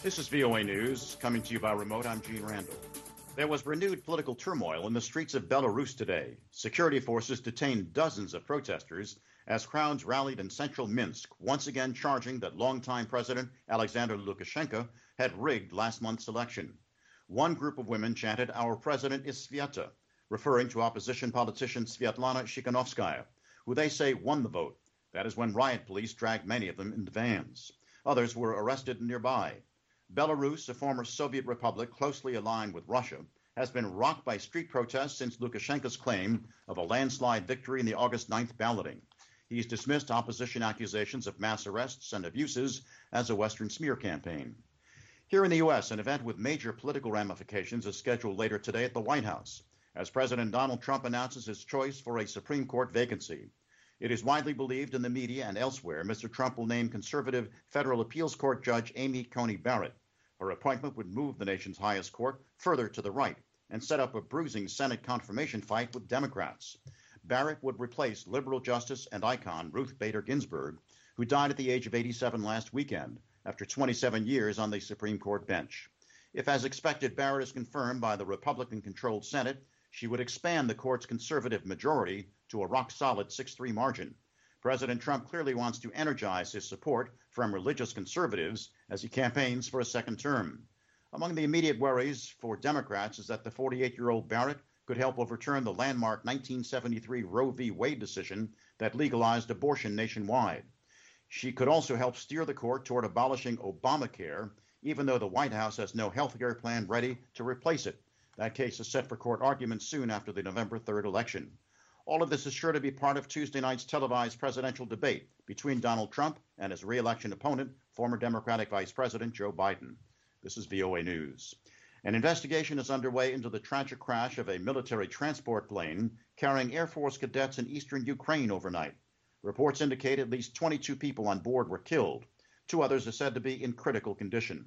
This is VOA News, coming to you by remote. I'm Gene Randall. There was renewed political turmoil in the streets of Belarus today. Security forces detained dozens of protesters as crowds rallied in central Minsk, once again charging that longtime President Alexander Lukashenko had rigged last month's election. One group of women chanted, "Our president is Sviata," referring to opposition politician Sviatlana Tikhanovskaya, who they say won the vote. That is when riot police dragged many of them into vans. Others were arrested nearby. Belarus, a former Soviet republic closely aligned with Russia, has been rocked by street protests since Lukashenko's claim of a landslide victory in the August 9th balloting. He's dismissed opposition accusations of mass arrests and abuses as a Western smear campaign. Here in the U.S., an event with major political ramifications is scheduled later today at the White House, as President Donald Trump announces his choice for a Supreme Court vacancy. It is widely believed in the media and elsewhere Mr. Trump will name conservative federal appeals court judge Amy Coney Barrett. Her appointment would move the nation's highest court further to the right and set up a bruising Senate confirmation fight with Democrats. Barrett would replace liberal justice and icon Ruth Bader Ginsburg, who died at the age of 87 last weekend after 27 years on the Supreme Court bench. If, as expected, Barrett is confirmed by the Republican-controlled Senate, she would expand the court's conservative majority to a rock-solid 6-3 margin. President Trump clearly wants to energize his support from religious conservatives as he campaigns for a second term. Among the immediate worries for Democrats is that the 48-year-old Barrett could help overturn the landmark 1973 Roe v. Wade decision that legalized abortion nationwide. She could also help steer the court toward abolishing Obamacare, even though the White House has no health care plan ready to replace it. That case is set for court argument soon after the November 3rd election. All of this is sure to be part of Tuesday night's televised presidential debate between Donald Trump and his re-election opponent, former Democratic Vice President Joe Biden. This is VOA News. An investigation is underway into the tragic crash of a military transport plane carrying Air Force cadets in eastern Ukraine overnight. Reports indicate at least 22 people on board were killed. 2 others are said to be in critical condition.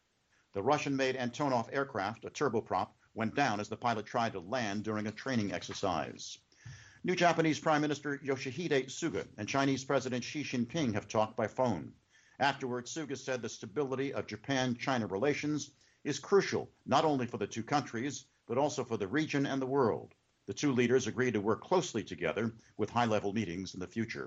The Russian-made Antonov aircraft, a turboprop, went down as the pilot tried to land during a training exercise. New Japanese Prime Minister Yoshihide Suga and Chinese President Xi Jinping have talked by phone. Afterwards, Suga said the stability of Japan-China relations is crucial not only for the two countries, but also for the region and the world. The two leaders agreed to work closely together with high-level meetings in the future.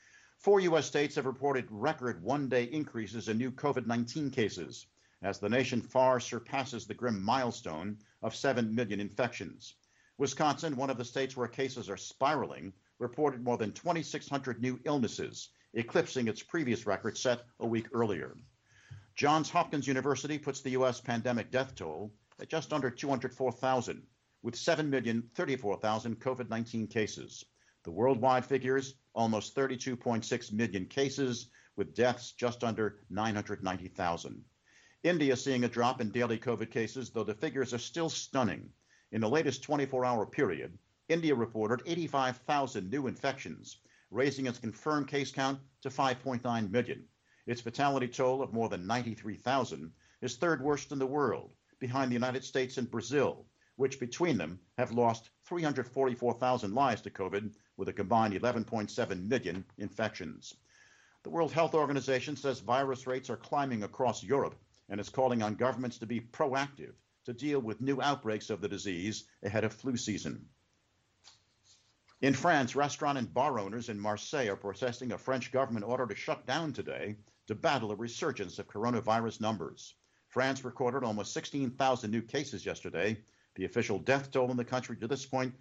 4 U.S. states have reported record one-day increases in new COVID-19 cases, as the nation far surpasses the grim milestone of 7 million infections. Wisconsin, one of the states where cases are spiraling, reported more than 2,600 new illnesses, eclipsing its previous record set a week earlier. Johns Hopkins University puts the U.S. pandemic death toll at just under 204,000, with 7,034,000 COVID-19 cases. The worldwide figures, almost 32.6 million cases, with deaths just under 990,000. India seeing a drop in daily COVID cases, though the figures are still stunning. In the latest 24-hour period, India reported 85,000 new infections, raising its confirmed case count to 5.9 million. Its fatality toll of more than 93,000 is third worst in the world, behind the United States and Brazil, which between them have lost 344,000 lives to COVID, with a combined 11.7 million infections. The World Health Organization says virus rates are climbing across Europe and is calling on governments to be proactive to deal with new outbreaks of the disease ahead of flu season. In France, restaurant and bar owners in Marseille are protesting a French government order to shut down today to battle a resurgence of coronavirus numbers. France recorded almost 16,000 new cases yesterday. The official death toll in the country to this point,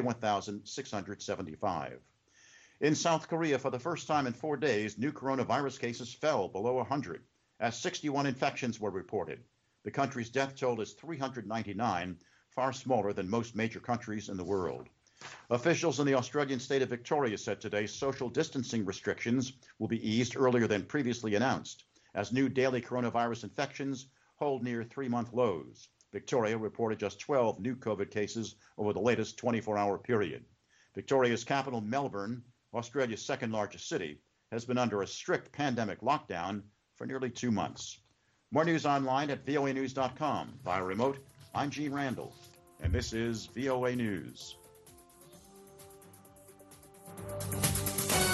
31,675. In South Korea, for the first time in 4 days, new coronavirus cases fell below 100, as 61 infections were reported. The country's death toll is 399, far smaller than most major countries in the world. Officials in the Australian state of Victoria said today social distancing restrictions will be eased earlier than previously announced, as new daily coronavirus infections hold near 3-month lows. Victoria reported just 12 new COVID cases over the latest 24-hour period. Victoria's capital, Melbourne, Australia's second largest city, has been under a strict pandemic lockdown for nearly 2 months. More news online at voanews.com. Via remote, I'm Gene Randall, and this is VOA News.